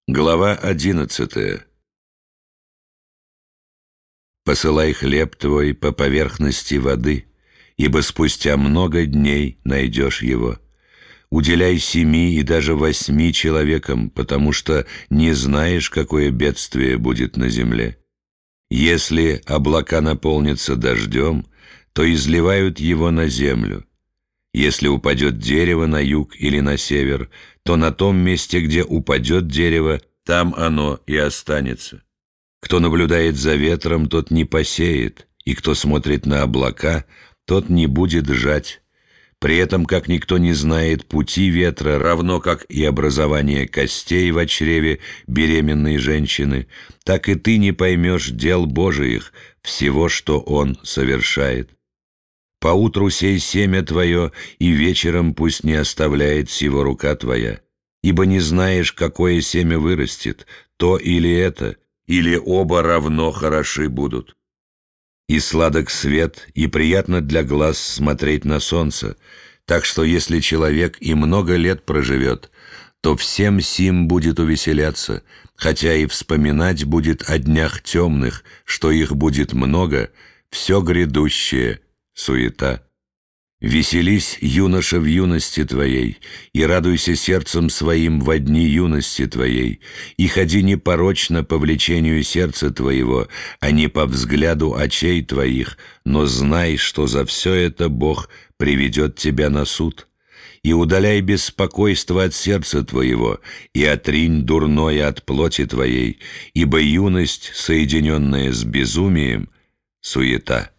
Глава 11. Посылай хлеб твой по поверхности воды, ибо спустя много дней найдешь его. Уделяй 7 и даже 8 человекам, потому что не знаешь, какое бедствие будет на земле. Если облака наполнятся дождем, то изливают его на землю. Если упадет дерево на юг или на север, то на том месте, где упадет дерево, там оно и останется. Кто наблюдает за ветром, тот не посеет, и кто смотрит на облака, тот не будет жать. При этом, как никто не знает пути ветра, равно как и образование костей в чреве беременной женщины, так и ты не поймешь дел Божиих, всего, что Он совершает. Поутру сей семя твое, и вечером пусть не оставляет сего рука твоя, ибо не знаешь, какое семя вырастет, то или это, или оба равно хороши будут. И сладок свет, и приятно для глаз смотреть на солнце, так что если человек и много лет проживет, то всем сим будет увеселяться, хотя и вспоминать будет о днях темных, что их будет много, все грядущее — суета. Веселись, юноша, в юности твоей, и радуйся сердцем своим во дни юности твоей, и ходи непорочно по влечению сердца твоего, а не по взгляду очей твоих, но знай, что за все это Бог приведет тебя на суд. И удаляй беспокойство от сердца твоего, и отринь дурное от плоти твоей, ибо юность, соединенная с безумием, суета.